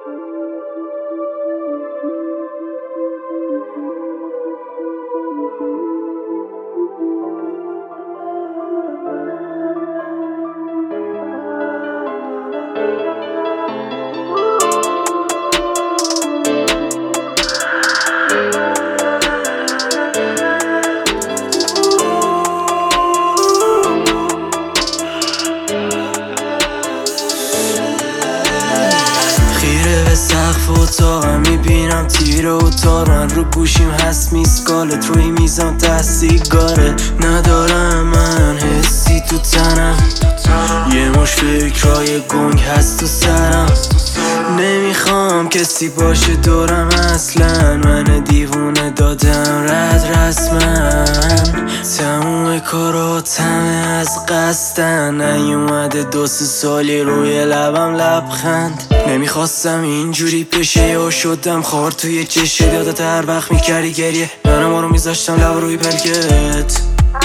سقف اتاقم میبینم تیر اتاق من رو گوشیم هست میسکالت روی میزم ته سیگاره ندارم من حسی تو تنم یه مش فکرای گنگ هست تو سرم نمیخوام کسی باشه دورم اصلا من دیوونه دادم رد رسمن تموم کارات همه از قصدن نیومده 2-3 سالی روی لبم لبخند نمیخواستم اینجوری بشه یا شدم خار توی چشه یادت هر وقت میکردی گریه منم ما رو میذاشتم لب روی پلکت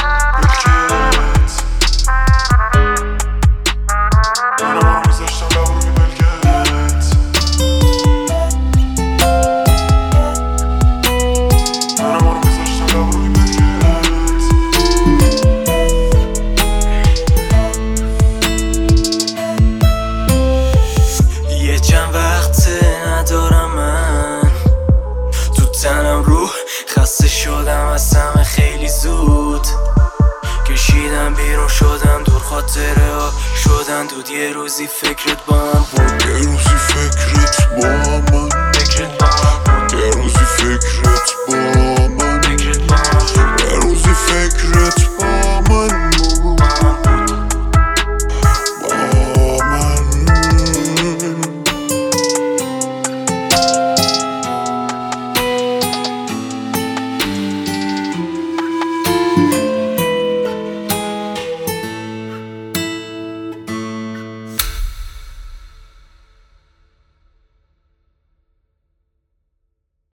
خسته شدم از همه خیلی زود کشیدم بیرون شدم دور خاطره ها شدن دود یه روزی فکرت با من بود